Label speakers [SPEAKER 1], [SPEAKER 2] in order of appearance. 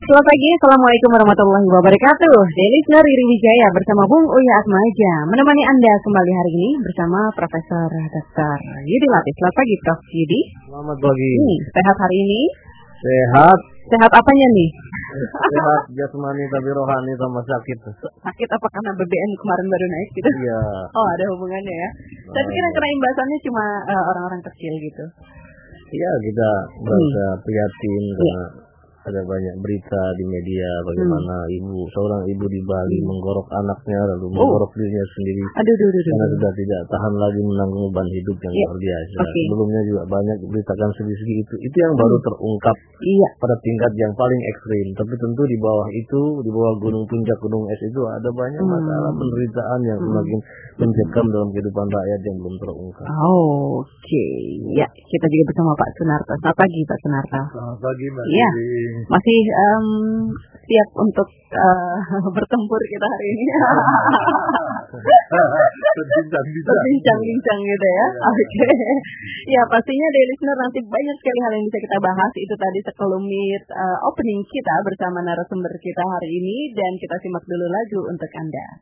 [SPEAKER 1] Selamat pagi, Assalamualaikum warahmatullahi wabarakatuh. Daily Listener Riri Wijaya bersama Bung Uya Atmaja menemani Anda kembali hari ini bersama Profesor Dr. Yudi Latif. Selamat pagi, Prof. Yudi.
[SPEAKER 2] Selamat pagi.
[SPEAKER 1] Sehat hari ini?
[SPEAKER 2] Sehat.
[SPEAKER 1] Sehat apanya nih?
[SPEAKER 2] Sehat jasmani tapi rohani sama sakit.
[SPEAKER 1] Sakit apa karena BBM kemarin baru naik gitu?
[SPEAKER 2] Iya.
[SPEAKER 1] Oh, ada hubungannya ya. Saya pikir yang kena imbasannya cuma orang-orang kecil gitu.
[SPEAKER 2] Iya, kita merasa prihatin karena ada banyak berita di media bagaimana seorang ibu di Bali menggorok anaknya lalu menggorok dirinya sendiri. Karena sudah tidak tahan lagi menanggung beban hidup yang luar biasa. Sebelumnya juga banyak diberitakan sedih-sedih itu yang baru terungkap pada tingkat yang paling ekstrim. Tapi tentu di bawah itu, di bawah puncak gunung es itu ada banyak masalah penderitaan yang semakin mencekam dalam kehidupan rakyat yang belum terungkap.
[SPEAKER 1] Oke. Ya, kita juga bersama Pak Sunarto. Selamat pagi, Pak Sunarto.
[SPEAKER 2] Selamat pagi, Mbak.
[SPEAKER 1] Iya. Masih siap untuk bertempur kita hari ini. Berbincang-bincang gitu ya. Oke. Ya, pastinya Daily Listener nanti banyak sekali hal yang bisa kita bahas. Itu tadi sekelumit opening kita bersama narasumber kita hari ini, dan kita simak dulu lagu untuk Anda.